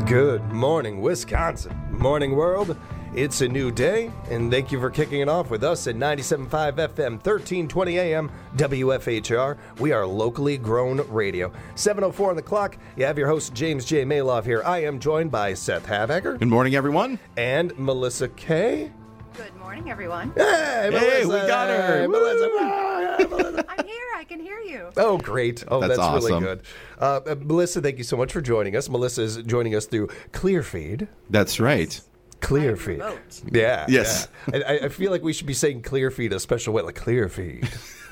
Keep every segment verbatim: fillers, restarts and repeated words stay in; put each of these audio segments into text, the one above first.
Good morning, Wisconsin. Morning, world. It's a new day, and thank you for kicking it off with us at ninety-seven point five F M, thirteen twenty A M, W F H R. We are locally grown radio. seven oh four on the clock. You have your host, James J. Maloff here. I am joined by Seth Havacker. Good morning, everyone. And Melissa Kay. Good morning, everyone. Hey, Melissa. Hey, we got her. Hey, Melissa. Ah, Melissa. I'm here. I can hear you. Oh, great. Oh, that's, That's awesome. really good. Uh, uh, Melissa, thank you so much for joining us. Melissa is joining us through Clearfeed. That's right. Clearfeed. Remote. Yeah. Yes. Yeah. I, I feel like we should be saying Clearfeed a special way, like Clearfeed.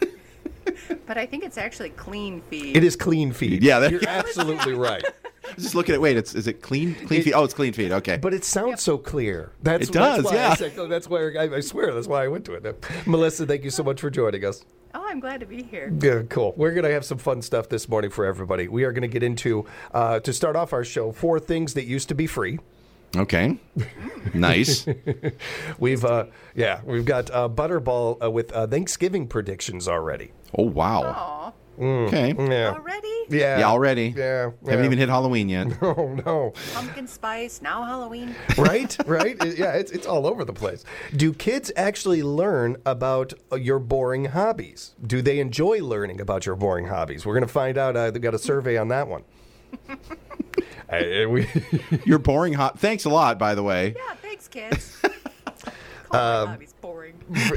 But I think it's actually clean feed. It is clean feed. Yeah, that- You're absolutely right. I was just looking at, wait, it's is it clean clean It- feed? Oh, it's clean feed. Okay. But it sounds so clear. That's, It does, that's why yeah. I said, that's why I, I swear that's why I went to it. Melissa, thank you so much for joining us. Oh, I'm glad to be here. Yeah, cool. We're going to have some fun stuff this morning for everybody. We are going to get into, uh, to start off our show, four things that used to be free. Okay. Nice. We've, uh, yeah, we've got uh, Butterball uh, with uh, Thanksgiving predictions already. Oh, wow. Aw, Okay. Yeah. already? Yeah. Yeah, already. Yeah. Haven't yeah. even hit Halloween yet. Oh, no. Pumpkin spice, now Halloween. Right? Right? It- yeah, it's, it's all over the place. Do kids actually learn about uh, your boring hobbies? Do they enjoy learning about your boring hobbies? We're going to find out. Uh, they've got a survey on that one. I, we, You're boring hot. Thanks a lot, by the way. Yeah, thanks, kids. Call Um, my hobbies boring.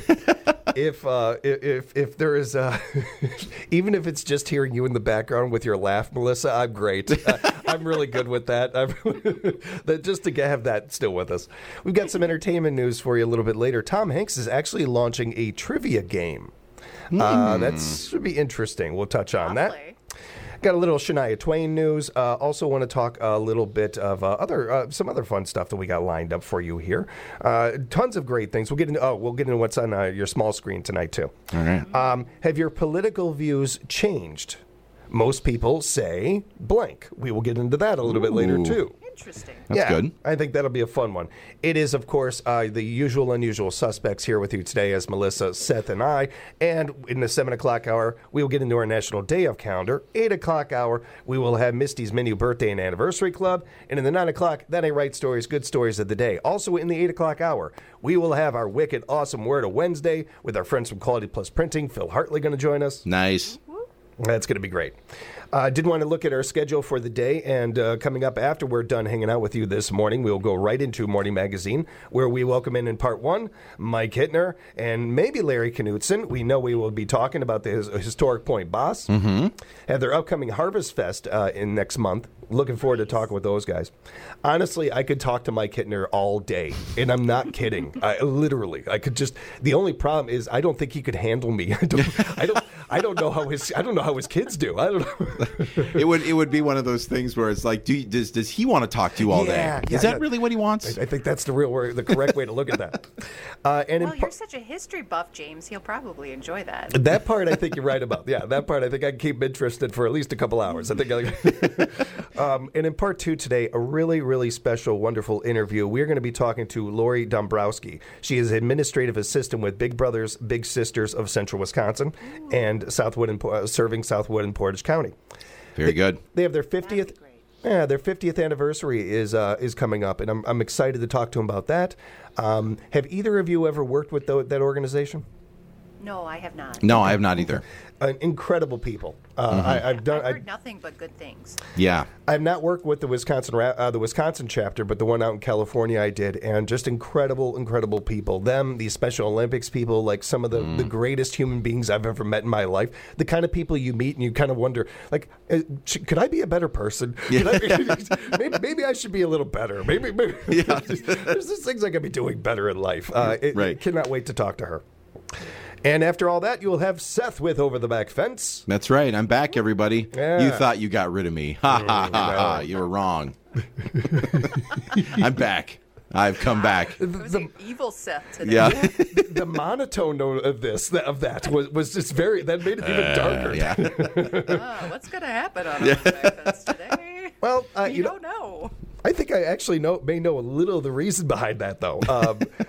if uh, if if there is, uh, even if it's just hearing you in the background with your laugh, Melissa, I'm great. Uh, I'm really good with that. I'm that just to have that still with us. We've got some entertainment news for you a little bit later. Tom Hanks is actually launching a trivia game. Uh, that should be interesting. We'll touch on that. Lovely. Got a little Shania Twain news. Uh, also want to talk a little bit of uh, other uh, some other fun stuff that we got lined up for you here. Uh, tons of great things. We'll get into oh we'll get into what's on uh, your small screen tonight too. All right. Um, have your political views changed? Most people say blank. We will get into that a little bit later Ooh. too. Interesting. That's yeah, good. I think that'll be a fun one. It is, of course, uh, the usual unusual suspects here with you today as Melissa, Seth, and I. And in the seven o'clock hour, we will get into our National Day of Calendar. eight o'clock hour, we will have Misty's Menu Birthday and Anniversary Club. And in the nine o'clock, That Ain't Right Stories, Good Stories of the Day. Also in the eight o'clock hour, we will have our wicked awesome Word of Wednesday with our friends from Quality Plus Printing. Phil Hartley going to join us. Nice. That's going to be great. I uh, did want to look at our schedule for the day, and uh, coming up after we're done hanging out with you this morning, we'll go right into Morning Magazine, where we welcome in in part one, Mike Hittner and maybe Larry Knutson. We know we will be talking about the his, Historic Point Boss. Mm-hmm. Have their upcoming Harvest Fest uh, in next month. Looking forward to talking with those guys. Honestly, I could talk to Mike Hittner all day, and I'm not kidding. I literally, I could just. The only problem is I don't think he could handle me. I don't. I don't. I don't know how his. I don't know how his kids do. I don't know. It would it would be one of those things where it's like, do you, does does he want to talk to you all Yeah, day? yeah, Is that yeah. really what he wants? I, I think that's the real word, the correct way to look at that. Uh, and in Well, par- you're such a history buff, James. He'll probably enjoy that. that part, I think you're right about. Yeah, that part, I think I can keep interested for at least a couple hours. I think. I, um, and in part two today, a really, really special, wonderful interview. We're going to be talking to Lori Dombrowski. She is administrative assistant with Big Brothers Big Sisters of Central Wisconsin, Ooh. and Southwood and uh, serving Southwood and Portage County. Very good. They have their fiftieth. Yeah, their fiftieth anniversary is uh, is coming up, and I'm I'm excited to talk to them about that. Um, have either of you ever worked with the, that organization? No, I have not. No, I have not either. Uh, incredible people. Uh, Mm-hmm. I, I've done. I've I, heard nothing but good things. Yeah. I've not worked with the Wisconsin ra- uh, the Wisconsin chapter, but the one out in California I did, and just incredible, incredible people. Them, these Special Olympics people, like some of the, Mm. the greatest human beings I've ever met in my life. The kind of people you meet and you kind of wonder, like, uh, sh- could I be a better person? Could I be- maybe, maybe I should be a little better. Maybe, maybe Yeah. there's just things I could be doing better in life. Uh, it, Right. Cannot wait to talk to her. And after all that, you will have Seth with Over the Back Fence. That's right. I'm back, everybody. Yeah. You thought you got rid of me. Ha ha ha ha. You were wrong. I'm back. I've come back. It was an evil Seth today. Yeah. The monotone note of this, of that, was, was just very, that made it even darker. Uh, yeah. Oh, what's going to happen on our breakfast today? Well, uh, you, you know, don't know. I think I actually know may know a little of the reason behind that, though. Um, Oh?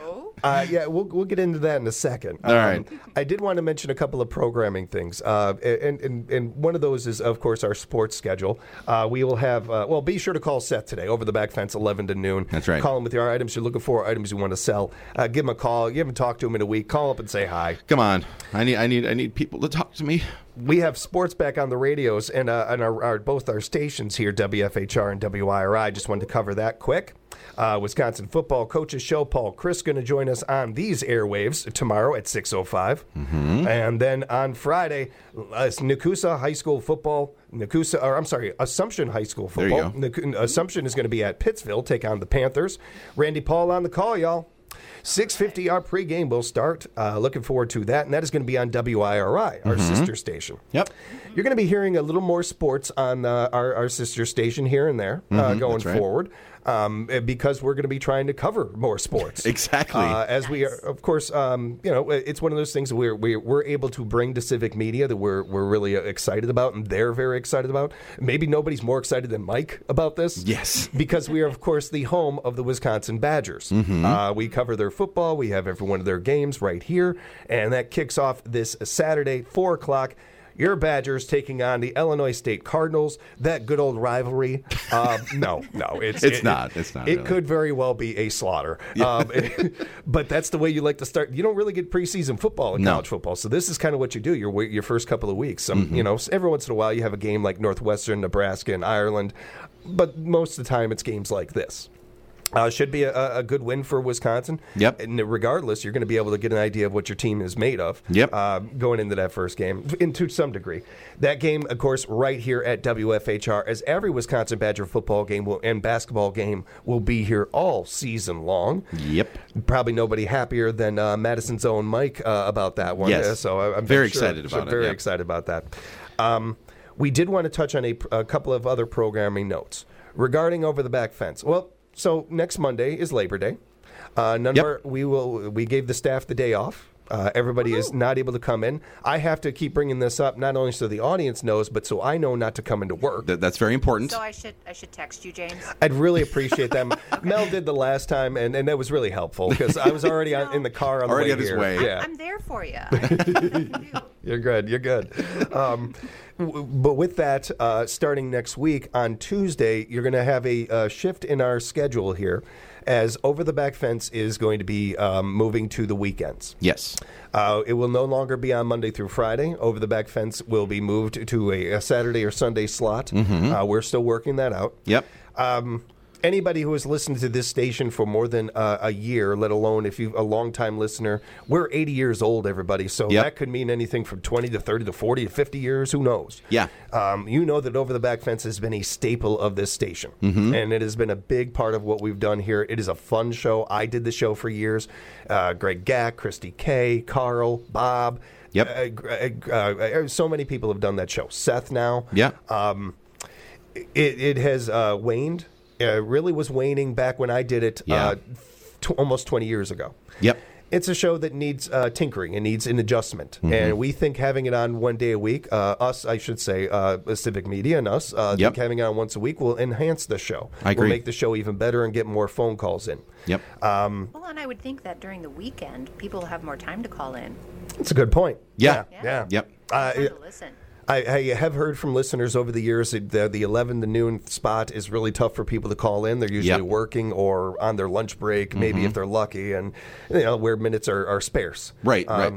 Uh, yeah, we'll we'll get into that in a second. All right. I did want to mention a couple of programming things, uh, and, and and one of those is, of course, our sports schedule. Uh, we will have, uh, well, be sure to call Seth today, over the back fence, eleven to noon. That's right. Call him with your items you're looking for, items you want to sell. Uh, give him a call. You haven't talked to him in a week. Call up and say hi. Come on, I need I need I need people to talk to me. We have sports back on the radios and uh, and our, our both our stations here, W F H R and W I R I. Just wanted to cover that quick. Uh, Wisconsin Football Coaches Show. Paul Chris going to join us on these airwaves tomorrow at six oh five. Mm-hmm. And then on Friday, uh, Nakusa High School Football. Nakusa, or I'm sorry, Assumption High School Football. There you go. Assumption is going to be at Pittsville, take on the Panthers. Randy Paul on the call, y'all. six fifty our pregame will start. Uh, looking forward to that. And that is going to be on W I R I, our Mm-hmm. sister station. Yep. You're going to be hearing a little more sports on uh, our, our sister station here and there uh, Mm-hmm, going that's right. forward. Um, because we're going to be trying to cover more sports. Exactly. Uh, as we are, of course, um, you know, it's one of those things that we're, we're, we're able to bring to civic media that we're, we're really excited about and they're very excited about. Maybe nobody's more excited than Mike about this. Yes. Because we are, of course, the home of the Wisconsin Badgers. Mm-hmm. Uh, we cover their football. We have every one of their games right here. And that kicks off this Saturday, four o'clock. Your Badgers taking on the Illinois State Cardinals. That good old rivalry. Uh, no, no, it's It's it, not. It's not It really. could very well be a slaughter. Um, but that's the way you like to start. You don't really get preseason football in No. college football, so this is kind of what you do. Your your first couple of weeks. Um, Mm-hmm. You know, every once in a while you have a game like Northwestern, Nebraska, and Ireland, but most of the time it's games like this. Uh, should be a, a good win for Wisconsin. Yep. And regardless, you're going to be able to get an idea of what your team is made of. Yep. Uh, going into that first game, and to some degree, that game, of course, right here at W F H R, as every Wisconsin Badger football game will, and basketball game will be here all season long. Yep. Probably nobody happier than uh, Madison's own Mike uh, about that one. Yes. Uh, so I, I'm Very sure- excited sure about it, Very yep. excited about that. Um, we did want to touch on a, a couple of other programming notes regarding Over the Back Fence. Well. So next Monday is Labor Day. Uh, none Yep. of our, we will we gave the staff the day off. Uh, everybody is not able to come in. I have to keep bringing this up, not only so the audience knows, but so I know not to come into work. Th- that's very important. So I should I should text you, James. I'd really appreciate that. Mel did the last time, and, and that was really helpful because I was already on, in the car on Already the on way his here. way. Yeah. I'm there for you. I have nothing to do. You're good. You're good. Um, w- but with that, uh, starting next week on Tuesday, you're going to have a uh, shift in our schedule here, as Over the Back Fence is going to be um, moving to the weekends. Yes. Uh, it will no longer be on Monday through Friday. Over the Back Fence will be moved to a, a Saturday or Sunday slot. Mm-hmm. Uh, we're still working that out. Yep. Um, anybody who has listened to this station for more than uh, a year, let alone if you're a long-time listener, we're eighty years old, everybody. So Yep. that could mean anything from twenty to thirty to forty to fifty years. Who knows? Yeah. Um, you know that Over the Back Fence has been a staple of this station. Mm-hmm. And it has been a big part of what we've done here. It is a fun show. I did the show for years. Uh, Greg Gack, Christy Kay, Carl, Bob. Yep. Uh, uh, uh, so many people have done that show. Seth now. Yeah. Um, it, it has uh, waned. Uh, really was waning back when I did it Yeah. uh, t- almost twenty years ago. Yep. It's a show that needs uh, tinkering and needs an adjustment. Mm-hmm. And we think having it on one day a week, uh, us, I should say, uh, Civic Media and us, uh, Yep. think having it on once a week will enhance the show. I agree. Will make the show even better and get more phone calls in. Yep. Um, Well, and I would think that during the weekend, people have more time to call in. it's a good point. Yeah. Yeah. Yeah. Yep. Uh, Time to listen. I, I have heard from listeners over the years that the, the eleven to noon spot is really tough for people to call in. They're usually Yep. working or on their lunch break, maybe if they're lucky, and you know where minutes are, are sparse. Right, right.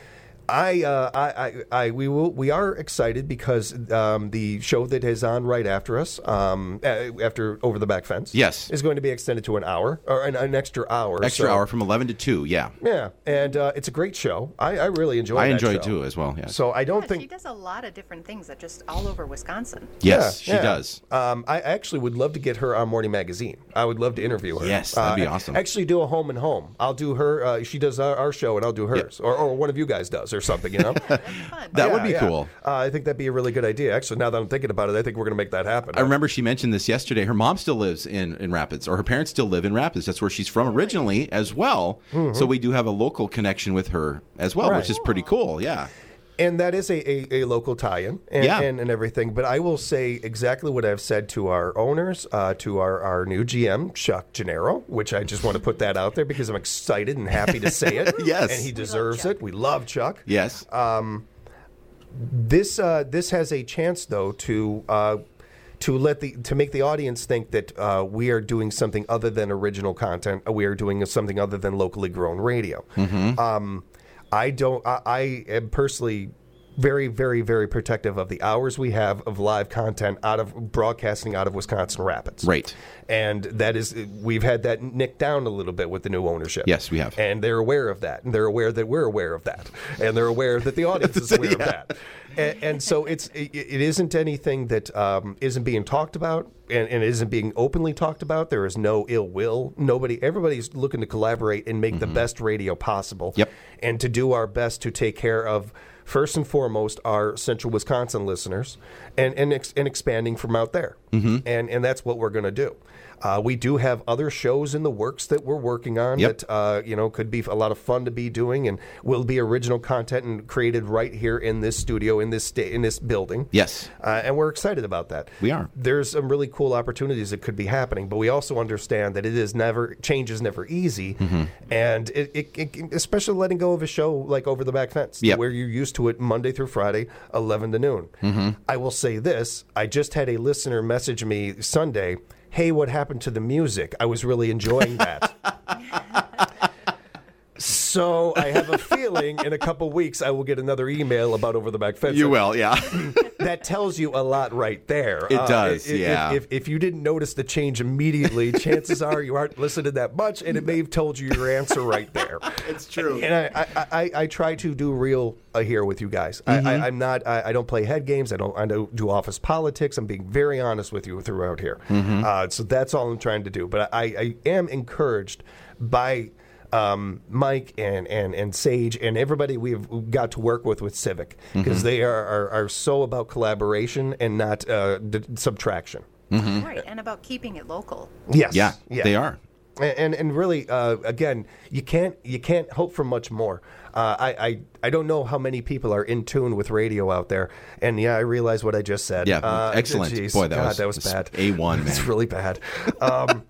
I, uh, I, I, I, we will, we are excited because um, the show that is on right after us, um, uh, after Over the Back Fence, Yes. is going to be extended to an hour or an, an extra hour. Extra so- hour from eleven to two. Yeah. Yeah, and uh, it's a great show. I, I really enjoy. I that enjoy it show. too as well. Yes. So I don't Yeah, think she does a lot of different things that just all over Wisconsin. yes, Yeah, she yeah. does. Um, I actually would love to get her on Morning Magazine. I would love to interview her. Yes, that'd be Uh, awesome. Actually, do a home and home. I'll do her. Uh, she does our, our show, and I'll do hers, or, or one of you guys does, or something. You know, That'd be fun. That Yeah, would be yeah. cool. Uh, I think that'd be a really good idea. Actually, now that I'm thinking about it, I think we're going to make that happen. I remember she mentioned this yesterday. Her mom still lives in, in Rapids, or her parents still live in Rapids. That's where she's from originally as well. So we do have a local connection with her as well, Right. which is pretty cool. Yeah. And that is a, a, a local tie-in and, Yeah. and, and everything. But I will say exactly what I've said to our owners, uh, to our, our new G M, Chuck Gennaro, which I just want to put that out there because I'm excited and happy to say it. Yes. And he deserves it. We love Chuck. Yes. This uh, this has a chance, though, to uh, to let the to make the audience think that uh, we are doing something other than original content. We are doing something other than locally grown radio. Um, I don't. I, I am personally very, very, very protective of the hours we have of live content out of broadcasting out of Wisconsin Rapids. Right. And that is, we've had that nicked down a little bit with the new ownership. Yes, we have. And they're aware of that. And they're aware that we're aware of that. And they're aware that the audience is aware of that. And, and so it's it, it isn't anything that um, isn't being talked about and, and isn't being openly talked about. There is no ill will. Nobody, everybody's looking to collaborate and make mm-hmm. the best radio possible. Yep. And to do our best to take care of, first and foremost, our central Wisconsin listeners, and and, ex- and expanding from out there. Mm-hmm. And and that's what we're going to do. Uh, we do have other shows in the works that we're working on yep. that uh, you know could be a lot of fun to be doing, and will be original content and created right here in this studio, in this sta- in this building. Yes, uh, and we're excited about that. We are. There's some really cool opportunities that could be happening, but we also understand that it is never change is never easy, mm-hmm. and it, it, it, especially letting go of a show like Over the Back Fence, yep. where you're used to it Monday through Friday, eleven to noon. Mm-hmm. I will say this: I just had a listener message me Sunday. Hey, what happened to the music? I was really enjoying that. So I have a feeling in a couple weeks I will get another email about Over the Back Fence. You will, yeah. That tells you a lot right there. It uh, does, if, yeah. If, if you didn't notice the change immediately, chances are you aren't listening that much, and it may have told you your answer right there. It's true. And I, I, I, I try to do real uh, here with you guys. Mm-hmm. I, I, I'm not. I, I don't play head games. I don't. I don't do office politics. I'm being very honest with you throughout here. Mm-hmm. Uh, so that's all I'm trying to do. But I, I am encouraged by. Um, Mike and, and, and Sage and everybody we've got to work with with Civic, because mm-hmm. they are, are, are so about collaboration and not uh, d- subtraction. Mm-hmm. Right, and about keeping it local. Yes, yeah, yeah. they are. And and, and really, uh, again, you can't you can't hope for much more. Uh, I, I I don't know how many people are in tune with radio out there, and yeah, I realize what I just said. Yeah, uh, excellent. Geez, Boy, that God, was that was bad. A one, man. It's really bad. Um,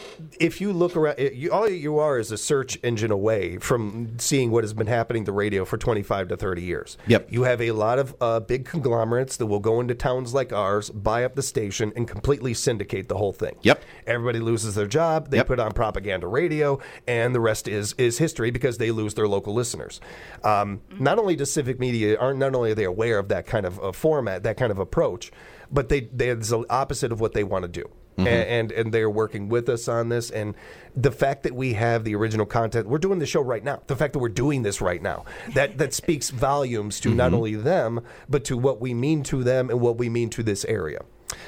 If you look around, you, all you are is a search engine away from seeing what has been happening to radio for twenty-five to thirty years. Yep. You have a lot of uh, big conglomerates that will go into towns like ours, buy up the station, and completely syndicate the whole thing. Yep. Everybody loses their job. They Yep. put on propaganda radio, and the rest is is history because they lose their local listeners. Um, not only does civic media aren't not only are they aware of that kind of uh, format, that kind of approach, but they they it's the opposite of what they want to do. Mm-hmm. And, and and they're working with us on this. And the fact that we have the original content, we're doing the show right now. The fact that we're doing this right now, that, that speaks volumes to mm-hmm. not only them, but to what we mean to them and what we mean to this area.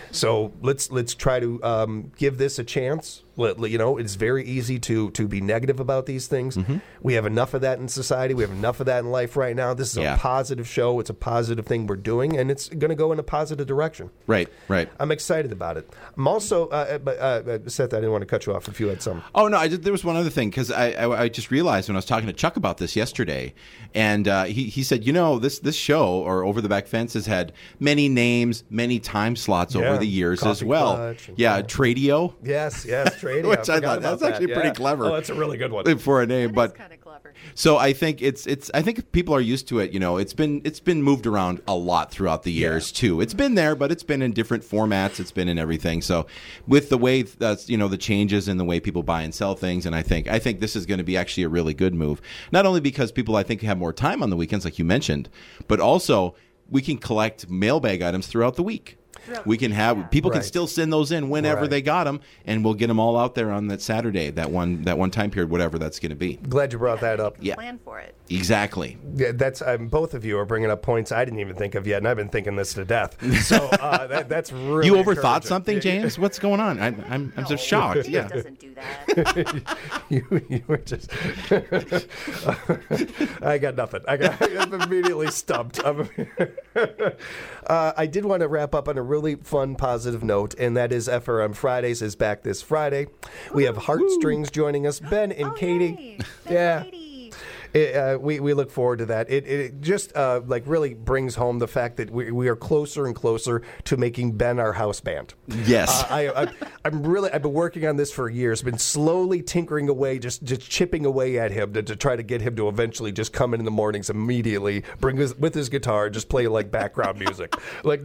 So let's let's try to um, give this a chance. Let, you know, it's very easy to to be negative about these things. Mm-hmm. We have enough of that in society. We have enough of that in life right now. This is yeah. a positive show. It's a positive thing we're doing, and it's going to go in a positive direction. Right, right. I'm excited about it. I'm also, uh, uh, uh, Seth, I didn't want to cut you off if you had some. Oh, no, I just, there was one other thing, because I, I, I just realized when I was talking to Chuck about this yesterday, and uh, he, he said, you know, this, this show, or Over the Back Fence, has had many names, many time slots yeah. over the years Coffee as well. Clutch, yeah, yeah, Tradio. Yes, yes, Tradio. Which I, I thought that's actually that. pretty yeah. clever. Oh, that's a really good one. For a name, That but is kind of clever. So I think it's it's I think people are used to it. You know, it's been it's been moved around a lot throughout the years yeah. too. It's been there, but it's been in different formats. It's been in everything. So with the way that's you know the changes in the way people buy and sell things, and I think I think this is going to be actually a really good move. Not only because people I think have more time on the weekends, like you mentioned, but also we can collect mailbag items throughout the week. We can have Yeah. people Right. can still send those in whenever Right. they got them, and we'll get them all out there on that Saturday, that one that one time period, whatever that's going to be. Glad you brought that up. Yeah. Plan for it. Exactly. Yeah, that's um, both of you are bringing up points I didn't even think of yet, and I've been thinking this to death. So uh, that, that's really You overthought encouraging. something, James? What's going on? I, I'm I'm No, just shocked. James Yeah. doesn't do that. you, you were just. I got nothing. I got. I'm immediately stumped. I'm, uh, I did want to wrap up on a really fun, positive note, and that is F R M Fridays is back this Friday. We have Heartstrings joining us, Ben and Oh, Katie. yay. Ben Yeah. and Katie. It, uh, we we look forward to that. It it just uh, like really brings home the fact that we we are closer and closer to making Ben our house band. Yes. Uh, I, I I'm really I've been working on this for years. Been slowly tinkering away, just just chipping away at him to, to try to get him to eventually just come in in the mornings immediately, bring his with his guitar, just play like background music. Like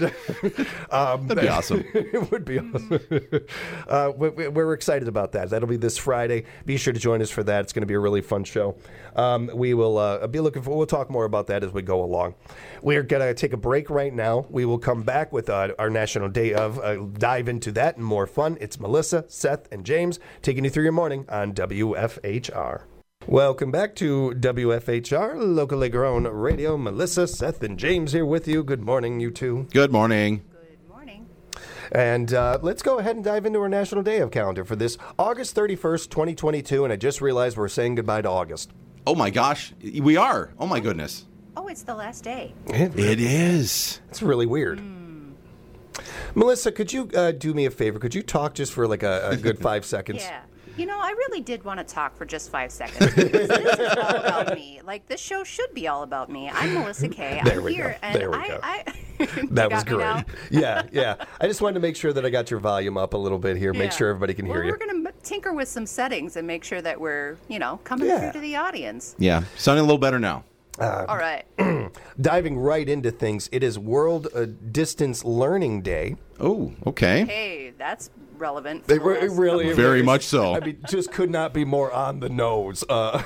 um, That'd be awesome. It would be awesome. Uh, we, we're excited about that. That'll be this Friday. Be sure to join us for that. It's going to be a really fun show. Um, we will uh, be looking for. We'll talk more about that as we go along. We're going to take a break right now. We will come back with uh, our National Day of. Uh, dive into that and more fun. It's Melissa, Seth, and James taking you through your morning on W F H R. Welcome back to W F H R, locally grown radio. Melissa, Seth, and James here with you. Good morning, you two. Good morning. Good morning. And uh, let's go ahead and dive into our National Day of calendar for this August thirty-first, twenty twenty-two. And I just realized we're saying goodbye to August. Oh, my gosh. We are. Oh, my goodness. Oh, it's the last day. It is. It's really weird. Mm. Melissa, could you uh, do me a favor? Could you talk just for like a, a good five seconds? Yeah. You know, I really did want to talk for just five seconds. Because this is all about me. Like, this show should be all about me. I'm Melissa Kay. There I'm we here, go. and There we I, go. I That You was got me now? great. Yeah, yeah. I just wanted to make sure that I got your volume up a little bit here. Make Yeah. sure everybody can hear well, you. We're going to tinker with some settings and make sure that we're, you know, coming Yeah. through to the audience. Yeah. Sounding a little better now. All right. Diving right into things, it is World uh, Distance Learning Day. Oh, okay. Hey, that's relevant. They for the re- last really, couple of Very years. much so. I mean, just could not be more on the nose. Uh,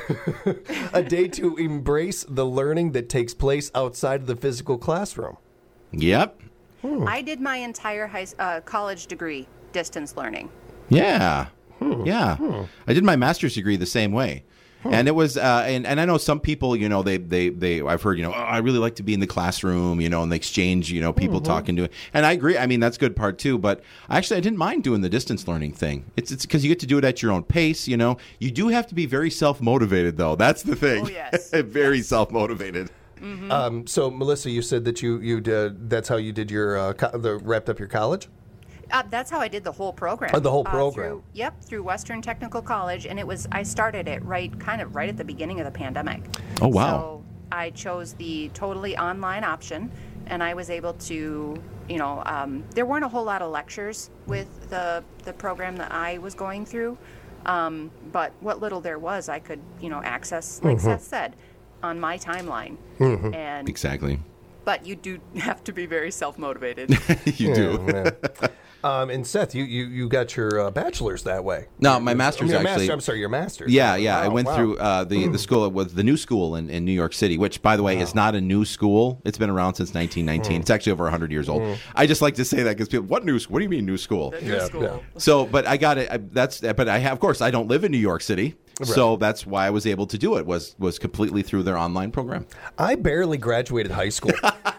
a day to embrace the learning that takes place outside of the physical classroom. Yep. I did my entire high, uh, college degree distance learning. Yeah. Yeah. I did my master's degree the same way. And it was, uh, and, and I know some people, you know, they, they, they, I've heard, you know, oh, I really like to be in the classroom, you know, and the exchange, you know, people talking to it. And I agree. I mean, that's a good part too. But actually, I didn't mind doing the distance learning thing. It's it's because you get to do it at your own pace, you know. You do have to be very self-motivated, though. That's the thing. Oh, yes. Very Yes. self-motivated. Mm-hmm. Um, so, Melissa, you said that you you did, that's how you did your uh, co- the, wrapped up your college. Uh, that's how I did the whole program. Oh, the whole Uh, program. through, yep, through Western Technical College, and it was I started it right, kind of right at the beginning of the pandemic. Oh, wow. So I chose the totally online option, and I was able to, you know, um, there weren't a whole lot of lectures with the the program that I was going through, um, but what little there was, I could, you know, access, like Mm-hmm. Seth said, on my timeline. And Exactly. but you do have to be very self motivated. You do. Yeah, yeah. Um, and Seth, you, you, you got your uh, bachelor's that way. No, my master's I mean, your actually. master, I'm sorry, your master's. Yeah, yeah. I Wow, went wow. through uh, the the school with the new school in, in New York City, which, by the way, is not a new school. It's been around since nineteen nineteen. It's actually over one hundred years old. I just like to say that because people, what new? What do you mean new school? The new Yeah, school. yeah. So, but I got it. I, that's but I have, of course, I don't live in New York City, so that's why I was able to do it. Was was completely through their online program. I barely graduated high school.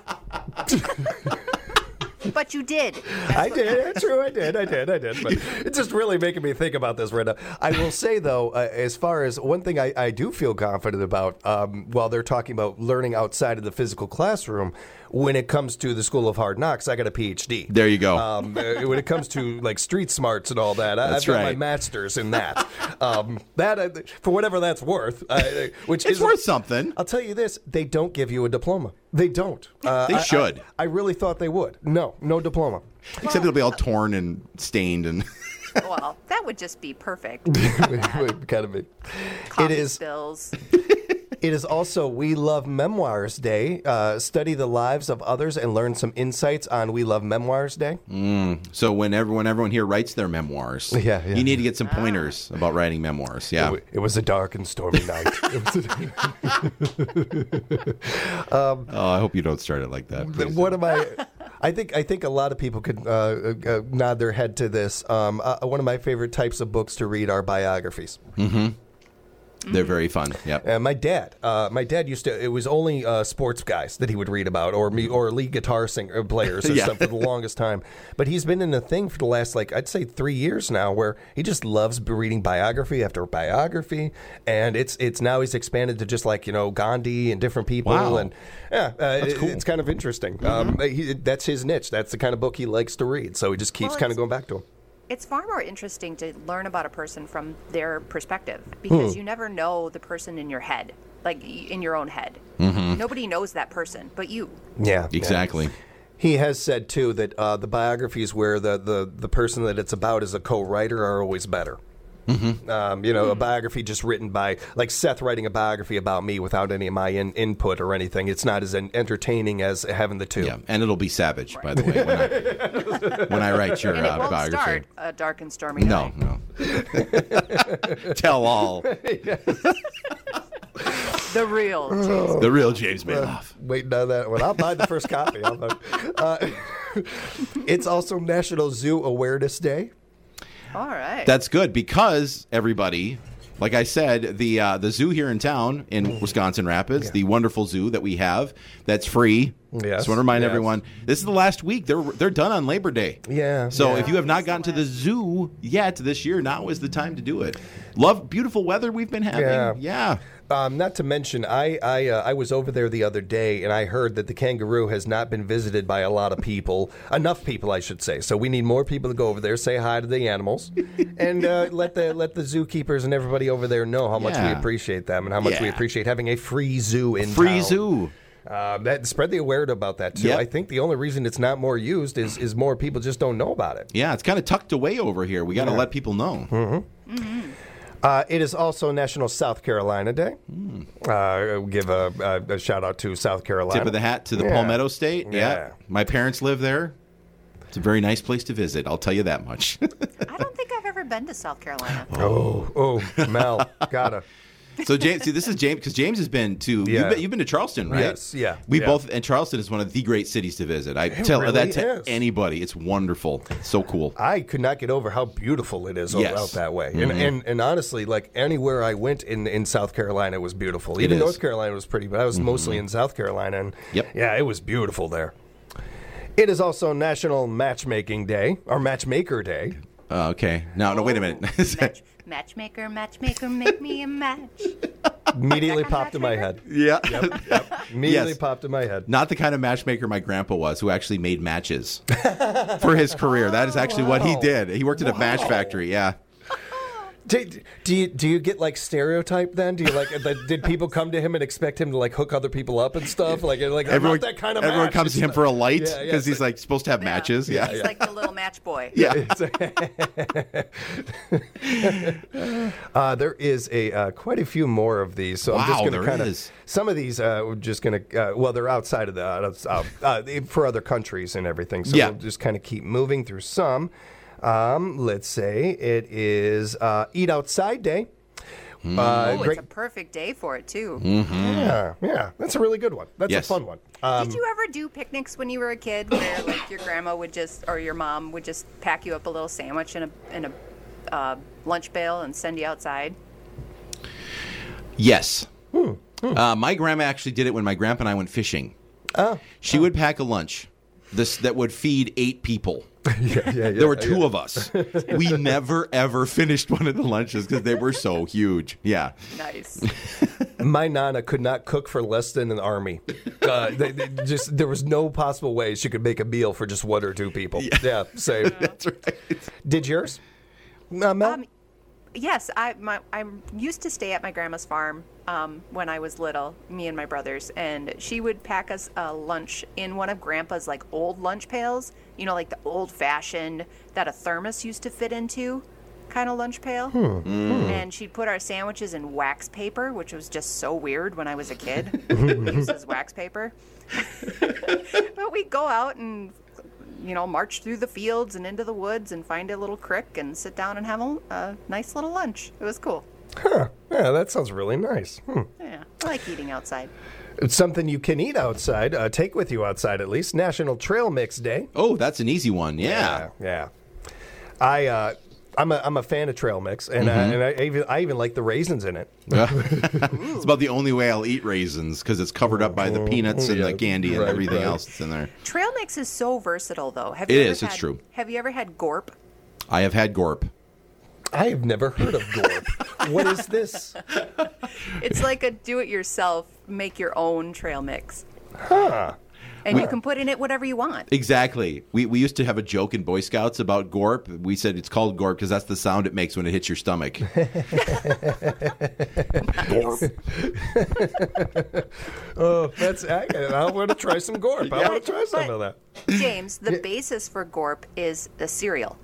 But you did. That's I what did. matters. It's true. I did. I did. I did. But it's just really making me think about this right now. I will say, though, uh, as far as one thing I, I do feel confident about um, while they're talking about learning outside of the physical classroom, when it comes to the School of Hard Knocks, I got a P H D. There you go. Um, uh, when it comes to like street smarts and all that, I, That's I've got my right. master's in that. um, that uh, for whatever that's worth, uh, which It's is worth something. I'll tell you this: they don't give you a diploma. They don't. Uh, They I- I- should. I, really thought they would. No, no diploma. Except it'll be all torn and stained and. Well, that would just be perfect. Would kind of be. It Coffee is. spills. It is also We Love Memoirs Day. Uh, study the lives of others and learn some insights on We Love Memoirs Day. So when everyone everyone here writes their memoirs, Yeah, yeah. you need to get some pointers about writing memoirs. It, Yeah. w- it was a dark and stormy night. It was a- Oh, I hope you don't start it like that. please. What am I? I think I think a lot of people could uh, uh, nod their head to this. Um, uh, one of my favorite types of books to read are biographies. They're very fun. Yep. Uh, my dad, uh, my dad used to. It was only uh, sports guys that he would read about, or me, or lead guitar singer players and Yeah. stuff for the longest time. But he's been in a thing for the last, like I'd say, three years now, where he just loves b- reading biography after biography, and it's it's now he's expanded to just like you know Gandhi and different people, Wow. and yeah, uh, it- cool. it's kind of interesting. Um, he, that's his niche. That's the kind of book he likes to read, so he just keeps Well, kind of it's- going back to him. It's far more interesting to learn about a person from their perspective Hmm. because you never know the person in your head. like y- in your own head. Mm-hmm. Nobody knows that person but you. Yeah, Exactly. yeah. He has said too that uh, the biographies where the, the the person that it's about is a co-writer are always better. Mm-hmm. Um, you know, a biography just written by, like Seth writing a biography about me without any of my in, input or anything. It's not as en- entertaining as having the two. Yeah, and it'll be savage, by the way, when I, when I write your And it uh, won't biography. start a dark and stormy No, night. no. Tell all. The real James. The real James Maloff. Waiting on that one. I'll buy the first copy. I'll buy- uh, it's also National Zoo Awareness Day. All right. That's good because everybody, like I said, the uh, the zoo here in town in Wisconsin Rapids, Yeah. the wonderful zoo that we have, that's free. Yes, Just want to remind yes. everyone, this is the last week. They're they're done on Labor Day. Yeah, So yeah. if you have not gotten to the zoo yet this year, now is the time to do it. Love beautiful weather we've been having. Yeah. Yeah. Um, not to mention, I I, uh, I was over there the other day, and I heard that the kangaroo has not been visited by a lot of people, enough people, I should say. So we need more people to go over there, say hi to the animals, and uh, let the let the zookeepers and everybody over there know how much we Yeah. appreciate them and how much we Yeah. appreciate having a free zoo in Free town. zoo. Um, that spread the awareness about that too. Yep. I think the only reason it's not more used is is more people just don't know about it. Yeah, it's kind of tucked away over here. We got to let people know. Uh, it is also National South Carolina Day. Uh, give a, a, a shout out to South Carolina. Tip of the hat to the Yeah. Palmetto State. Yeah. Yeah. My parents live there. It's a very nice place to visit. I'll tell you that much. I don't think I've ever been to South Carolina. Oh, oh, Mel, gotta. So James, see, this is James because James has been to. Yeah. You've, been, you've been to Charleston, right? Yes, yeah, We yeah. both, and Charleston is one of the great cities to visit. I tell really that to is. anybody. It's wonderful. It's so cool. I could not get over how beautiful it is over Yes. out that way. Mhm. And, and and honestly, like anywhere I went in, in South Carolina was beautiful. Even is. Mm-hmm. North Carolina was pretty, but I was mostly in South Carolina, and Yep. yeah, it was beautiful there. It is also National Matchmaking Day, or Matchmaker Day. Uh, okay. No, no, wait a minute. Match, matchmaker, matchmaker, make me a match. Immediately Back on popped in my head. yeah. Immediately Yes. popped in my head. Not the kind of matchmaker my grandpa was, who actually made matches for his career. That is actually what he Wow. did. He worked at a match factory. Yeah. Do, do you do you get like stereotyped then? Do you like did people come to him and expect him to like hook other people up and stuff? Like like I'm Everyone, not that kind of everyone match. comes to It's him not- for a light Yeah, because yeah, he's like supposed to have matches. Yeah. He's like the little match boy. Yeah. Uh, there is a uh, quite a few more of these, so I'm just Wow, going to there kind is. of some of these. Uh, we're just going to uh, well, they're outside of the uh, uh, uh, for other countries and everything. So Yeah. we'll just kind of keep moving through some. Um, let's say it is uh, Eat Outside Day. Hmm. Uh, Oh, great- it's a perfect day for it too. yeah, yeah, that's a really good one. That's Yes. a fun one. Um, Did you ever do picnics when you were a kid, where like your grandma would just or your mom would just pack you up a little sandwich in a in a uh, lunch pail and send you outside? Yes. Uh, my grandma actually did it when my grandpa and I went fishing. Oh, She would pack a lunch this that would feed eight people. yeah, yeah, yeah, There were two yeah. of us. We never ever finished one of the lunches because they were so huge. Yeah. Nice. My nana could not cook for less than an army. Uh, they, they just there was no possible way she could make a meal for just one or two people. Yeah, same. That's right. Did yours? Uh, Mel? Um, yes, I my I used to stay at my grandma's farm um, when I was little, me and my brothers, and she would pack us a lunch in one of Grandpa's like old lunch pails. You know, like the old-fashioned that a thermos used to fit into, kind of lunch pail. And she'd put our sandwiches in wax paper, which was just so weird when I was a kid. We used as wax paper. But we'd go out and you know, march through the fields and into the woods and find a little creek and sit down and have a, a nice little lunch. It was cool. Huh. Yeah, that sounds really nice. Hmm. Yeah, I like eating outside. It's something you can eat outside, uh, take with you outside at least. National Trail Mix Day. Oh, that's an easy one. Yeah. Yeah. yeah. I, uh, I'm a, I'm a fan of trail mix, and, uh, and I, even, I even like the raisins in it. It's about the only way I'll eat raisins because it's covered up by the peanuts and Yeah, the candy and right, everything right. else that's in there. Trail mix is so versatile, though. Have It you ever is, it's had- true. Have you ever had gorp? I have had gorp. I have never heard of gorp. What is this? It's like a do-it-yourself, make your own trail mix. Huh. And you can put in it whatever you want. Exactly. We we used to have a joke in Boy Scouts about Gorp. We said it's called Gorp because that's the sound it makes when it hits your stomach. Gorp. Oh, that's I, I want to try some Gorp. I want to try some But, of that. James, the basis for Gorp is the cereal.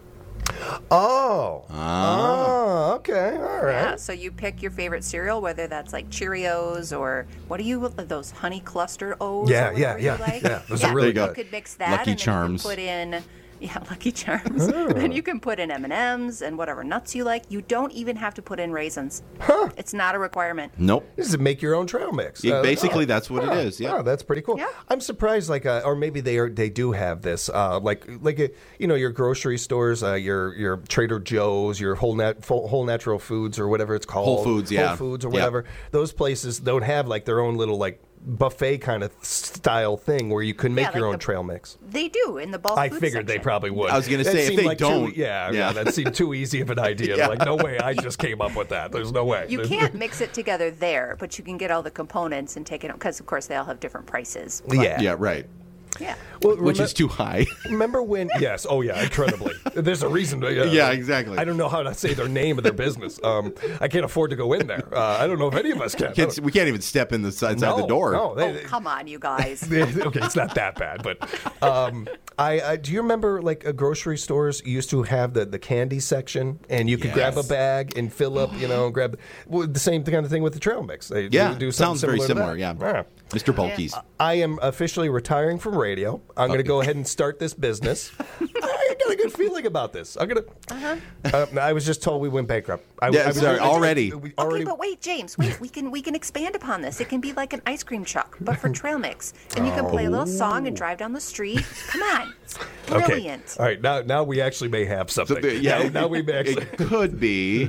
Oh. Oh, okay. All right. Yeah, so you pick your favorite cereal, whether that's like Cheerios or what do you those honey cluster O's? Yeah, or yeah, whatever yeah, you like? yeah, those are really you good. could mix that, Lucky and then Charms. you can put in yeah, Lucky Charms, and you can put in M and M's and whatever nuts you like. You don't even have to put in raisins. Huh. It's not a requirement. Nope. This is a make your own trail mix. Yeah, Uh, basically, oh, that's what oh, it is. Yeah. Oh, that's pretty cool. Yeah. I'm surprised, like, uh, or maybe they are. They do have this, uh, like, like uh, you know, your grocery stores, uh, your your Trader Joe's, your whole nat full, whole natural foods or whatever it's called. Whole Foods, yeah. Whole Foods or Yep. whatever. Those places don't have like their own little like buffet kind of style thing where you can make Yeah, your like own the- trail mix. They do in the bulk I food figured they section. probably would. I was gonna That say, if seemed they like too- don't- yeah, yeah, yeah. that seemed too easy of an idea. Yeah. Like, no way, I just came up with that. There's no way. You can't mix it together there, but you can get all the components and take it because, of course, they all have different prices. But, Yeah. Yeah, right. yeah. Well, Which remem- is too high. Remember when? Yes. Oh, yeah. Incredibly. There's a reason. To, uh, Yeah, exactly. I don't know how to say their name of their business. Um, I can't afford to go in there. Uh, I don't know if any of us can. Can't, we can't even step in the inside no, the door. No. They, Oh, come on, you guys. they- okay, it's not that bad, but um, I, I do you remember like uh, grocery stores used to have the, the candy section, and you could grab a Yes. bag and fill up, you know, grab well, the same kind of thing with the trail mix. They Yeah, do, do something sounds very to similar. that. Yeah. Yeah. Mister Bulky's. I am officially retiring from radio. I'm going to go ahead and start this business. I got a good feeling about this. I'm going to. Uh-huh. Uh, I was just told we went bankrupt. I, Yeah, I was sorry, already. We Okay, already. but wait, James, wait. We can we can expand upon this. It can be like an ice cream truck, but for trail mix, and you can play a little song and drive down the street. Come on, it's Okay. brilliant. All right. Now, now we actually may have something. So the- yeah, Now, now we may actually. It could be.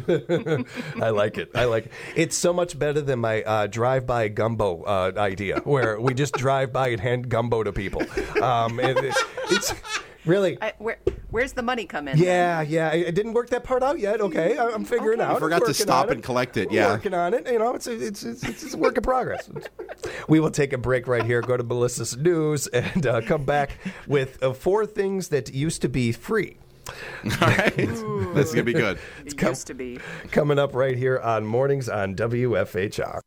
I like it. I like it. It's so much better than my uh, drive-by gumbo uh, idea, where we just drive by and hand gumbo to people. Um, it, it- it's really. I, where where's the money come in? Yeah, yeah. I, I didn't work that part out yet. Okay, I, I'm figuring Okay. out. You forgot I'm to working stop on and collect it, We're yeah. working on it. You know, it's a, it's, it's it's a work in progress. We will take a break right here. Go to Melissa's news and uh, come back with uh, four things that used to be free. All right. This is going to be good. It used to be. Coming up right here on Mornings on W F H R.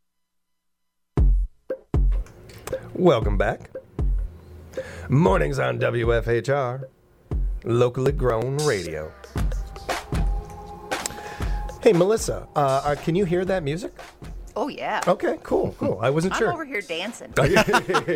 Welcome back. Mornings on W F H R, locally grown radio. Hey, Melissa, uh, uh, can you hear that music? Oh yeah. Okay, cool, cool. I wasn't I'm sure. over here dancing. right on.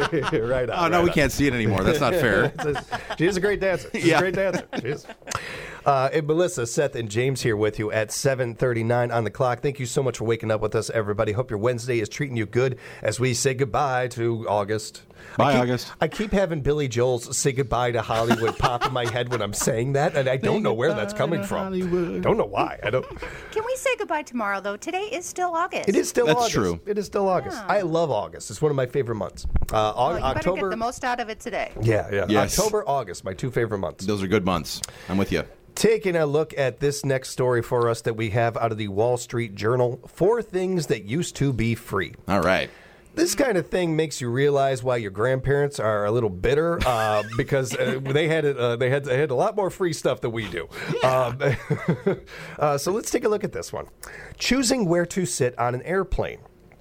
Oh, no, right we on. can't see it anymore. That's not fair. She is a great dancer. She's Yeah. a great dancer. She is. Uh, and Melissa, Seth, and James here with you at seven thirty-nine on the clock. Thank you so much for waking up with us, everybody. Hope your Wednesday is treating you good as we say goodbye to August. Bye, I keep, August. I keep having Billy Joel's "Say Goodbye to Hollywood" pop in my head when I'm saying that, and I don't know where that's coming from. Hollywood. Don't know why. I don't. Can we say goodbye tomorrow though? Today is still August. It is still That's August. true. It is still August. I love August. It's one of my favorite months. Uh, Au- Well, you better October. get the most out of it today. yeah, yeah. Yes. October, August, my two favorite months. Those are good months. I'm with you. Taking a look at this next story for us that we have out of the Wall Street Journal, four things that used to be free. All right. This kind of thing makes you realize why your grandparents are a little bitter uh, because uh, they had it, uh, they had they had a lot more free stuff than we do. Um, uh, so let's take a look at this one: choosing where to sit on an airplane.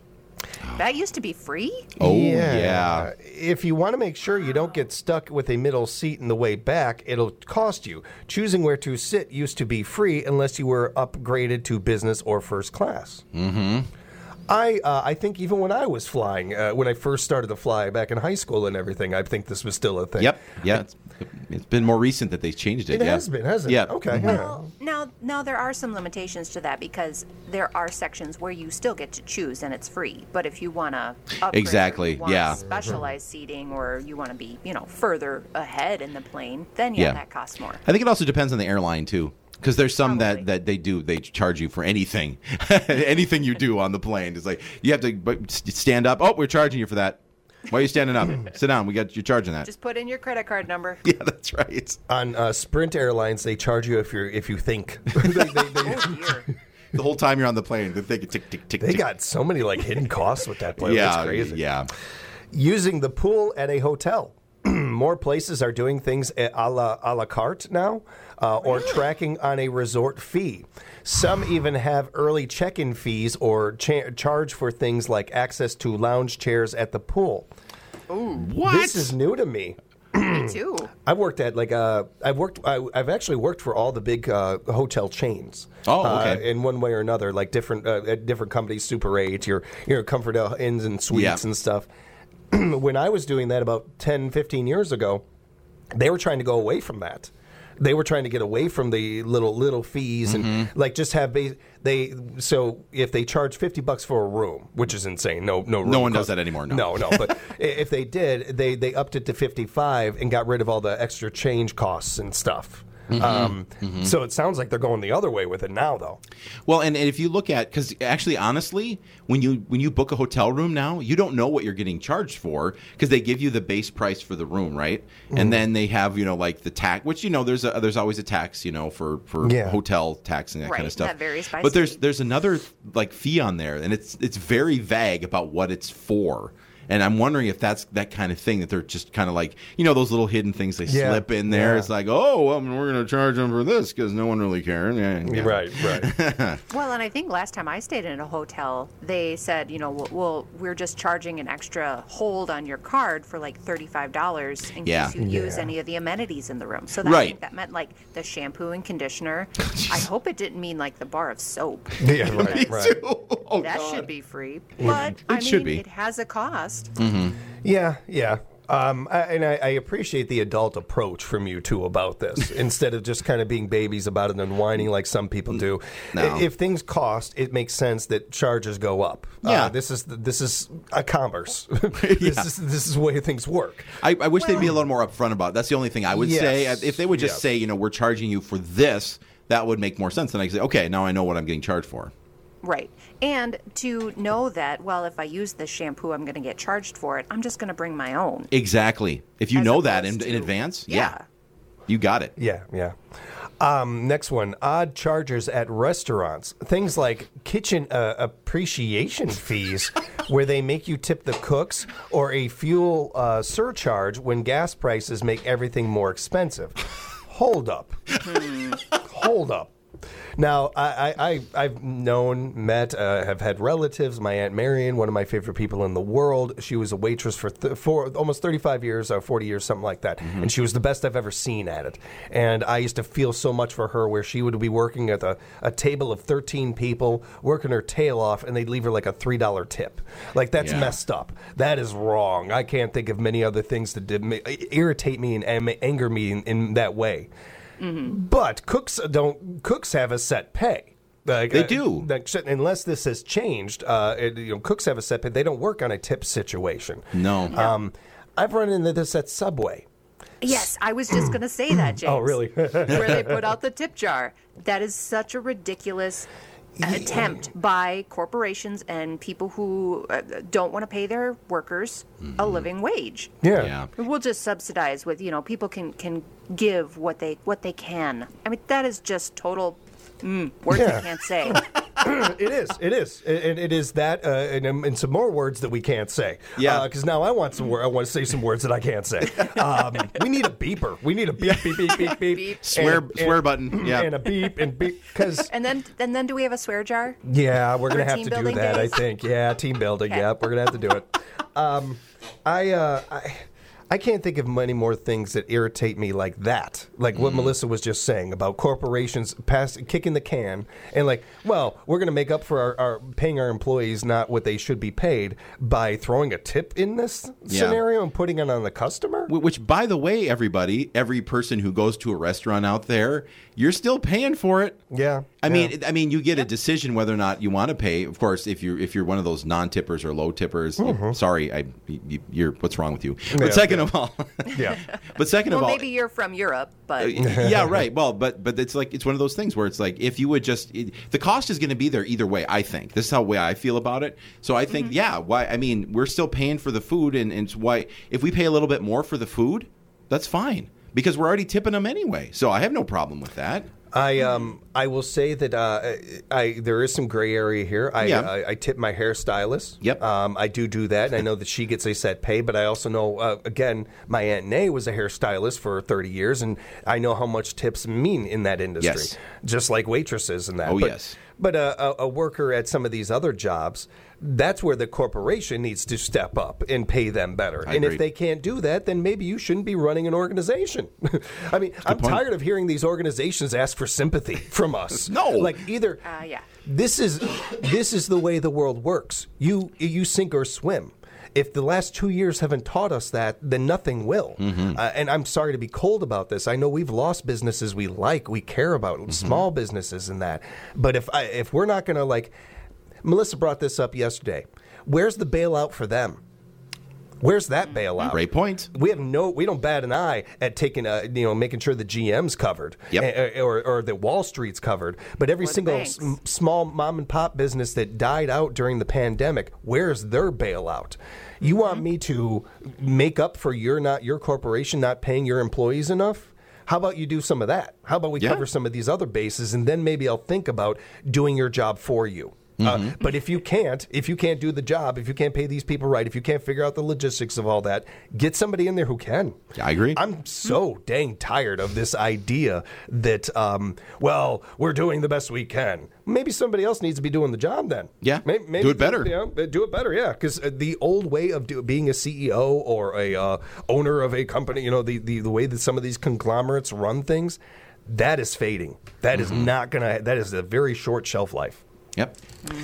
That used to be free? Oh, yeah. If you want to make sure you don't get stuck with a middle seat in the way back, it'll cost you. Choosing where to sit used to be free unless you were upgraded to business or first class. Mm-hmm. I uh, I think even when I was flying, uh, when I first started to fly back in high school and everything, I think this was still a thing. Yep. Yeah. It's, it's been more recent that they changed it. It yeah. has been, hasn't Yeah. it? Okay. Mhm. yeah. Well, now, now there are some limitations to that because there are sections where you still get to choose and it's free. But if you want to upgrade, Exactly, or you want yeah. specialized seating, or you want to be, you know, further ahead in the plane, then yeah, Yeah. that costs more. I think it also depends on the airline, too. Because there's some Probably. that, that they do, they charge you for anything. Anything you do on the plane. It's like, you have to but stand up. Oh, we're charging you for that. Why are you standing up? Sit down. We got You're charging that. Just put in your credit card number. Yeah, that's right. On uh, Sprint Airlines, they charge you if you're if you think. they, they, they, Oh, dear. The whole time you're on the plane, they're thinking tick, tick, tick, they tick. got so many like hidden costs with that plane. Yeah, It's crazy. yeah. Using the pool at a hotel. More places are doing things a la, a la carte now, uh, or tracking on a resort fee. Some even have early check-in fees or cha- charge for things like access to lounge chairs at the pool. Ooh. What? This is new to me. Me too. I've worked at like uh, I've worked I, I've actually worked for all the big uh, hotel chains. Oh, okay. Uh, in one way or another, like different uh, at different companies, Super eight, your your Comfort Inns and Suites Yeah. and stuff. When I was doing that about ten, fifteen years ago, they were trying to go away from that. They were trying to get away from the little little fees and Mm-hmm. like just have base, they so if they charge fifty bucks for a room, which is insane. No no room No one cost- does that anymore, no. No, no, but i- if they did, they they upped it to fifty-five and got rid of all the extra change costs and stuff. Mm-hmm. Um, So it sounds like they're going the other way with it now, though. Well, and, and if you look at, because actually, honestly, when you when you book a hotel room now, you don't know what you're getting charged for because they give you the base price for the room, right? Mm. And then they have, you know, like the tax, which you know, there's a, there's always a tax, you know, for for Yeah. hotel tax and that Right, kind of stuff. that varies by but there's state. there's another like fee on there, and it's it's very vague about what it's for. And I'm wondering if that's that kind of thing that they're just kind of like, you know, those little hidden things they Yeah. slip in there. Yeah. It's like, oh, well, we're going to charge them for this because no one really cares. Yeah, yeah. Right, right. Well, and I think last time I stayed in a hotel, they said, you know, well, well we're just charging an extra hold on your card for like thirty-five dollars in Yeah. case you use Yeah. any of the amenities in the room. So that, I Right. think that meant like the shampoo and conditioner. I hope it didn't mean like the bar of soap. Yeah, right, right. Oh, That God. should be free. But I mean, should be. it has a cost. Yeah, yeah. Um, I, and I, I appreciate the adult approach from you two about this, instead of just kind of being babies about it and whining like some people do. No. I- If things cost, it makes sense that charges go up. Yeah. uh, this is this is a commerce. this Yeah. is this is the way things work. I, I wish they'd be a little more upfront about it. That's the only thing I would say. Yes. If they would just Yes. say, you know, we're charging you for this, that would make more sense. Then I could say, okay, now I know what I'm getting charged for. Right. And to know that, well, if I use this shampoo, I'm going to get charged for it, I'm just going to bring my own. Exactly. If you As know that in, opposed in to- advance, yeah. Yeah. you got it. Yeah, yeah. Um, next one, odd charges at restaurants. Things like kitchen uh, appreciation fees, where they make you tip the cooks, or a fuel uh, surcharge when gas prices make everything more expensive. Hold up. Hold up. Now, I, I, I, I've known, met, uh, have had relatives. My Aunt Marion, one of my favorite people in the world. She was a waitress for, th- for almost thirty-five years, or forty years, something like that. And she was the best I've ever seen at it. And I used to feel so much for her, where she would be working at a, a table of thirteen people, working her tail off, and they'd leave her like a three dollar tip. Like, that's Yeah. messed up. That is wrong. I can't think of many other things that did ma- irritate me and am- anger me in, in that way. But cooks don't. Cooks have a set pay. Like, They uh, do. like, shit, unless this has changed, uh, it, you know, cooks have a set pay. They don't work on a tip situation. No. Um, I've run into this at Subway. Yes, I was just going to say that, James. Oh, really? Where they put out the tip jar. That is such a ridiculous attempt by corporations and people who uh, don't want to pay their workers a living wage. Yeah. Yeah. We'll just subsidize with, you know, people can, can give what they what they can. I mean, that is just total mm, words Yeah. I can't say. It is. It is. It, it is that, uh, and, and some more words that we can't say. Yeah. Because now I want some. wor- I want to say some words that I can't say. Um, we need a beeper. We need a beep, beep, beep, beep, beep. Beep. Swear- And- swear and- button. Yeah. And a beep and beep. Because And then and then do we have a swear jar? yeah, we're gonna For have team to do building that. days? I think. Yeah, team building. Okay. Yep, we're gonna have to do it. Um, I, uh, I, I can't think of many more things that irritate me like that. Like what Melissa was just saying about corporations pass, kicking the can and like, well, we're going to make up for our, our paying our employees not what they should be paid by throwing a tip in this Yeah. scenario and putting it on the customer. Wh- Which, by the way, everybody, every person who goes to a restaurant out there, you're still paying for it. Yeah. I yeah. mean, I mean, you get a decision whether or not you want to pay. Of course, if you're if you're one of those non-tippers or low tippers, you- sorry, I, you, you're what's wrong with you? But Mm-hmm. Yeah, second yeah. of all, yeah. but second Well, of all, maybe you're from Europe, but yeah, right. Well, but but it's like it's one of those things where it's like if you would just it, the cost is going to be there either way. I think this is how way I feel about it. So I think yeah, why? I mean, we're still paying for the food, and, and it's why if we pay a little bit more for the food, that's fine because we're already tipping them anyway. So I have no problem with that. I um I will say that uh, I there is some gray area here. I Yeah. I, I tip my hairstylist. Yep. Um, I do do that, and I know that she gets a set pay. But I also know, uh, again, my Aunt Nay was a hairstylist for thirty years, and I know how much tips mean in that industry. Yes. Just like waitresses and that. Oh, but, yes. But a, a, a worker at some of these other jobs, that's where the corporation needs to step up and pay them better. I and agree. if they can't do that, then maybe you shouldn't be running an organization. I mean, I'm point. tired of hearing these organizations ask for sympathy from us. No. Like either Uh, yeah. this is this is the way the world works. You you sink or swim. If the last two years haven't taught us that, then nothing will. Mm-hmm. Uh, and I'm sorry to be cold about this. I know we've lost businesses we like, we care about, Mm-hmm. small businesses and that. But if I, if we're not going to like, Melissa brought this up yesterday. Where's the bailout for them? Where's that bailout? Great point. We have no. We don't bat an eye at taking, a, you know, making sure the G M's covered, Yep. eh, or or that Wall Street's covered. But every Or the single banks. s- small mom and pop business that died out during the pandemic, where's their bailout? You want me to make up for your not your corporation not paying your employees enough? How about you do some of that? How about we Yeah. cover some of these other bases, and then maybe I'll think about doing your job for you. Uh, but if you can't, if you can't do the job, if you can't pay these people right, if you can't figure out the logistics of all that, get somebody in there who can. Yeah, I agree. I'm so dang tired of this idea that, um, well, we're doing the best we can. Maybe somebody else needs to be doing the job then. Yeah, maybe, maybe do it better. You know, do it better, yeah. Because the old way of do, being a C E O or a uh, owner of a company, you know, the, the the way that some of these conglomerates run things, that is fading. That is not gonna. That is a very short shelf life. Yep.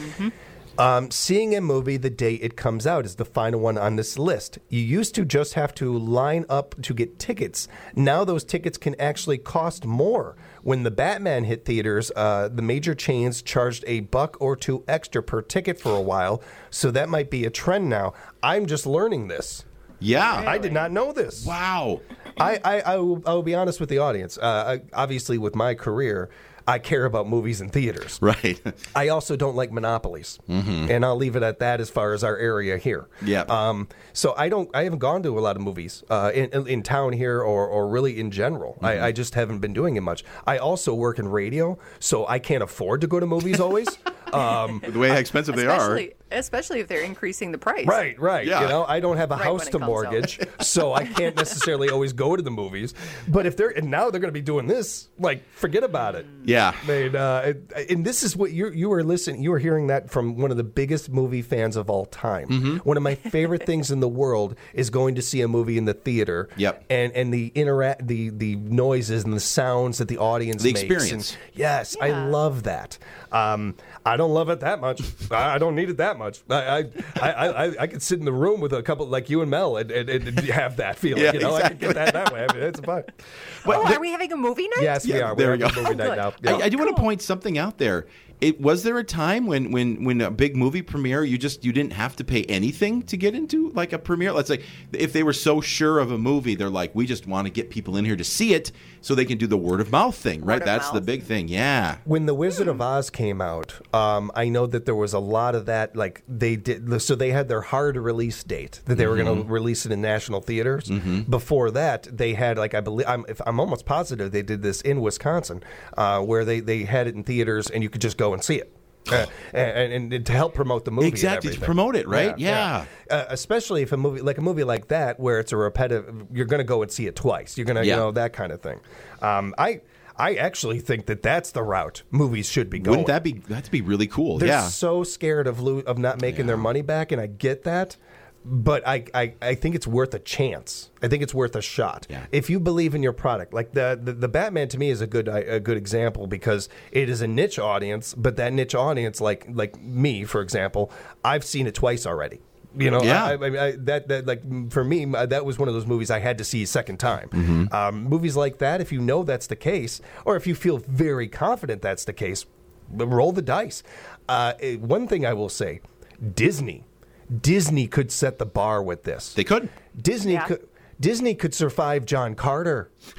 Um, seeing a movie the day it comes out is the final one on this list. You used to just have to line up to get tickets. Now those tickets can actually cost more. When the Batman hit theaters, uh, the major chains charged a buck or two extra per ticket for a while, so that might be a trend now. I'm just learning this. Yeah. I did not know this. Wow. I, I, I, will, I will be honest with the audience. Uh, I, obviously, with my career, I care about movies and theaters. Right. I also don't like monopolies, and I'll leave it at that as far as our area here. Yeah. Um. So I don't. I haven't gone to a lot of movies uh, in, in in town here, or or really in general. I, I just haven't been doing it much. I also work in radio, so I can't afford to go to movies always. um. The way expensive they are. Especially, especially if they're increasing the price. Right, right. Yeah. You know, I don't have a Right house when it to comes mortgage, so I can't necessarily always go to the movies. But if they're and now they're going to be doing this, like, forget about it. Yeah. I mean, uh, and, and this is what you you were listening. You were hearing that from one of the biggest movie fans of all time. Mm-hmm. One of my favorite things in the world is going to see a movie in the theater. Yep. And and the interact the the noises and the sounds that the audience The makes. experience. And yes, I Yeah. love that. Um, I don't love it that much. I, I don't need it that much. I I, I I I could sit in the room with a couple like you and Mel and, and, and have that feeling. Yeah, you know, I could get that that way. I mean, it's fine. Oh, are we having a movie night? Yes, we Yeah, are. there We're we having go. a movie Oh, night now. good. Yeah. I, I do want to Cool. point something out there. It was there a time when, when, when a big movie premiere you just you didn't have to pay anything to get into like a premiere? Let's say if they were so sure of a movie, they're like, we just want to get people in here to see it so they can do the word of mouth thing, right? of That's the mouth. big thing. Yeah. When The Wizard of Oz came out, um, I know that there was a lot of that. Like they did, so they had their hard release date that they were going to release it in national theaters. Before that, they had like I believe I'm, if, I'm almost positive they did this in Wisconsin, uh, where they they had it in theaters and you could just go and see it. Uh, and, and to help promote the movie, and Exactly, to everything. promote it, right? Yeah. Uh, especially if a movie like a movie like that, where it's a repetitive, you're going to go and see it twice. You're going to, Yeah. you know, that kind of thing. Um, I I actually think that that's the route movies should be going. Wouldn't that be that'd be really cool? They're yeah. so scared of lo- of not making their money back, and I get that. But I, I, I think it's worth a chance. I think it's worth a shot. Yeah. If you believe in your product, like the, the the Batman to me is a good a good example because it is a niche audience, but that niche audience, like like me, for example, I've seen it twice already. You know, Yeah. I, I, I, that that like for me, that was one of those movies I had to see a second time. Mm-hmm. Um, movies like that, if you know that's the case, or if you feel very confident that's the case, roll the dice. Uh, eh, one thing I will say, Disney. Disney could set the bar with this. They could. Disney Yeah. could Disney could survive John Carter.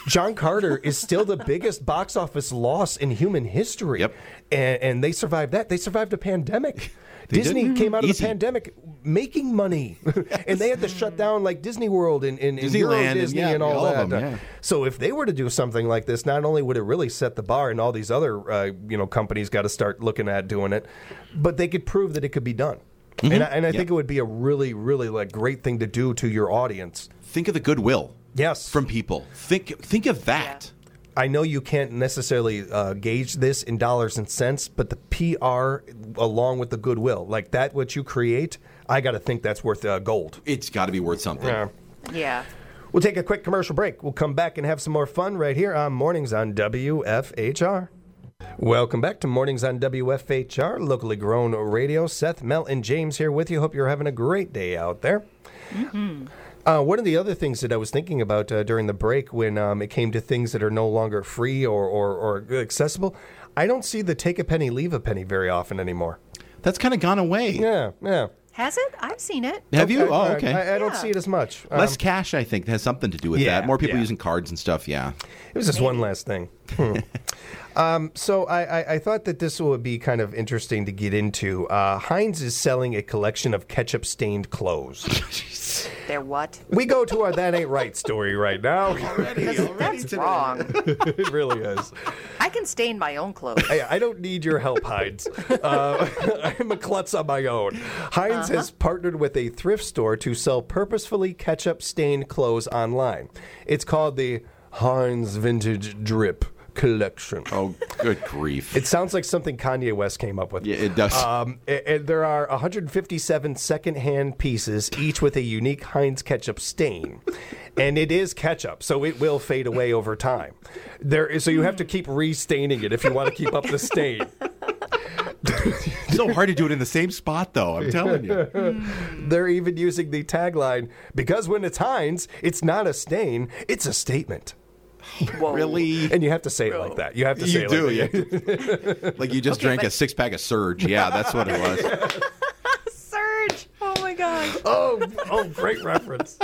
John Carter is still the biggest box office loss in human history. Yep. And, and they survived that. They survived a pandemic. They Disney did. came out of Easy. the pandemic making money, and they had to shut down like Disney World and, and, and Euro Disneyland and, Disney yeah, and all, all that. of them, yeah. So if they were to do something like this, not only would it really set the bar, and all these other uh, you know companies got to start looking at doing it, but they could prove that it could be done. Mm-hmm. And I, and I Yeah. think it would be a really, really like great thing to do to your audience. Think of the goodwill. Yes. From people. Think think of that. I know you can't necessarily uh, gauge this in dollars and cents, but the P R along with the goodwill, like that, what you create, I got to think that's worth uh, gold. It's got to be worth something. Yeah. Yeah. We'll take a quick commercial break. We'll come back and have some more fun right here on Mornings on W F H R. Welcome back to Mornings on W F H R, locally grown radio. Seth, Mel, and James here with you. Hope you're having a great day out there. Mm-hmm. Uh, one of the other things that I was thinking about uh, during the break when um, it came to things that are no longer free or, or, or accessible, I don't see the take a penny, leave a penny very often anymore. That's kind of gone away. Yeah, yeah. Has it? I've seen it. Have you? Okay, Oh, all right. okay. I, I don't Yeah. see it as much. Um, Less cash, I think, has something to do with yeah, that. More people yeah. using cards and stuff, yeah. It was just one last thing. Hmm. um, so I, I, I thought that this would be kind of interesting to get into. Uh, Heinz is selling a collection of ketchup-stained clothes. They're what? We go to our That Ain't Right story right now. That's wrong. It really is. I can stain my own clothes. Hey, I don't need your help, Heinz. Uh, I'm a klutz on my own. Heinz Uh-huh. has partnered with a thrift store to sell purposefully ketchup-stained clothes online. It's called the Heinz Vintage Drip Collection. Oh, good grief. It sounds like something Kanye West came up with. Yeah, it does. Um, and, and there are one hundred fifty-seven second-hand pieces, each with a unique Heinz ketchup stain. And it is ketchup, so it will fade away over time. There is, so you have to keep restaining it if you want to keep up the stain. It's so hard to do it in the same spot, though, I'm telling you. They're even using the tagline, because when it's Heinz, it's not a stain, it's a statement. Whoa. Really? And you have to say it like that. You have to say You it do, like that. yeah. Like you just Okay, drank but- a six-pack of Surge. Yeah, that's what it was. Surge. Oh my God. Oh, oh, great reference.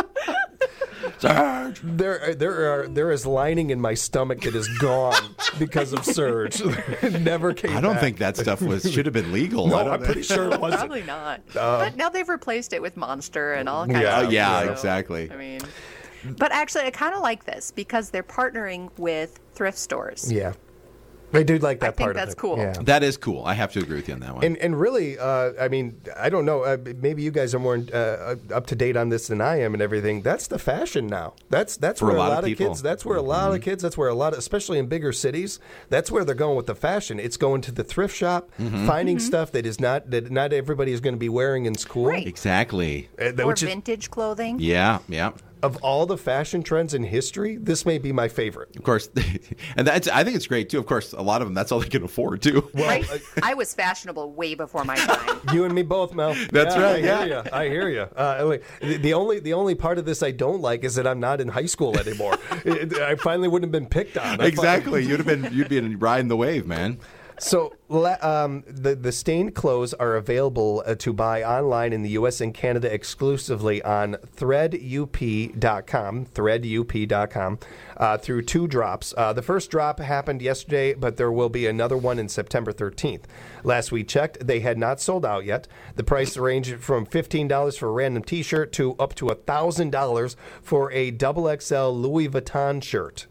Surge! There, there are, there is lining in my stomach that is gone because of Surge. It never came. I don't back. think that stuff was should have been legal. I No, don't I'm pretty sure it wasn't. Probably not. but now they've replaced it with Monster and all kinds Yeah, of Uh, yeah, so, exactly. I mean, but actually, I kind of like this because they're partnering with thrift stores. Yeah, I do like that I think part that's of it. cool. Yeah. That is cool. I have to agree with you on that one. And and really, uh, I mean, I don't know. Uh, maybe you guys are more uh, up to date on this than I am, and everything. That's the fashion now. That's that's For where a a lot lot, of of, people. kids. That's where a lot of kids. That's where a lot, of, especially in bigger cities. That's where they're going with the fashion. It's going to the thrift shop, finding stuff that is not that not everybody is going to be wearing in school. Right. Exactly. Uh, that- Or which is, vintage clothing. Yeah, yeah. of all the fashion trends in history, this may be my favorite. Of course, and that's. I think it's great too. Of course, a lot of them. That's all they can afford too. Right? I was fashionable way before my time. You and me both, Mel. That's Yeah, right, I yeah. hear you. I hear you. Uh, like, the, the only the only part of this I don't like is that I'm not in high school anymore. It- I finally wouldn't have been picked on. I Exactly. You'd have been. You'd been riding the wave, man. So la- um, the the stained clothes are available uh, to buy online in the U S and Canada exclusively on thread U P dot com, thread U P dot com, uh, through two drops. Uh, the first drop happened yesterday, but there will be another one in September thirteenth. Last we checked, they had not sold out yet. The price ranged from fifteen dollars for a random T-shirt to up to one thousand dollars for a double X L Louis Vuitton shirt.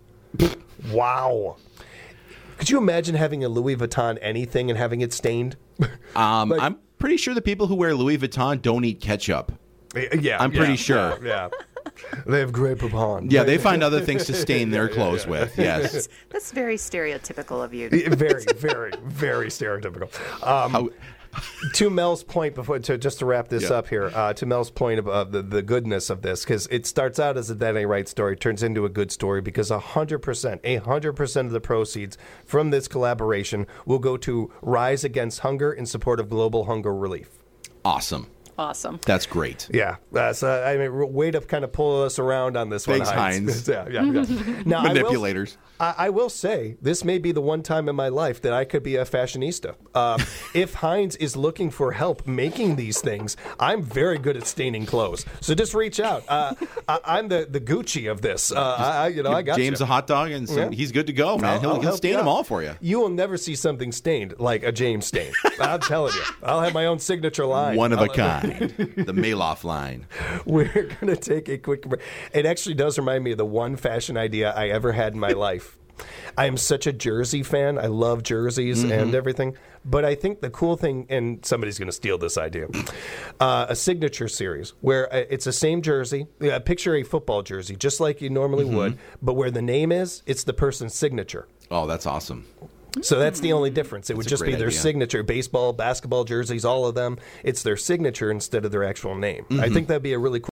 Wow. Could you imagine having a Louis Vuitton anything and having it stained? Um, Like- I'm pretty sure the people who wear Louis Vuitton don't eat ketchup. Yeah, I'm pretty yeah, sure. Yeah, yeah. They have Grey Poupon. Yeah, they find other things to stain their clothes with. Yes. That's very stereotypical of you. very, very, very stereotypical. Um, How- to Mel's point, before to just to wrap this Yeah. up here, uh, to Mel's point of uh, the the goodness of this, because it starts out as a That Ain't Right story, turns into a good story because a hundred percent, a hundred percent of the proceeds from this collaboration will go to Rise Against Hunger in support of global hunger relief. Awesome. awesome. That's great. Yeah, that's uh, I mean, way to kind of pull us around on this Thanks, one, Heinz. yeah, yeah, yeah. Now, Manipulators. I will, I, I will say this may be the one time in my life that I could be a fashionista. Uh, if Heinz is looking for help making these things, I'm very good at staining clothes. So just reach out. Uh, I, I'm the, the Gucci of this. Uh, I, you know, I got James you. a hot dog, and some, Yeah. he's good to go, man. I'll- he'll I'll he'll help stain you them out. all for you. You will never see something stained like a James stain. I'm telling you. I'll have my own signature line. One of I'll- a kind. The Maloff line. We're going to take a quick break. It actually does remind me of the one fashion idea I ever had in my life. I am such a jersey fan. I love jerseys Mm-hmm. and everything. But I think the cool thing, and somebody's going to steal this idea, uh, a signature series where uh, it's the same jersey. Uh, picture a football jersey, just like you normally Mm-hmm. would, but where the name is, it's the person's signature. Oh, that's awesome. So that's the only difference. It would That's a just be great their idea. signature. Baseball, basketball jerseys, all of them. It's their signature instead of their actual name. I think that'd be a really cool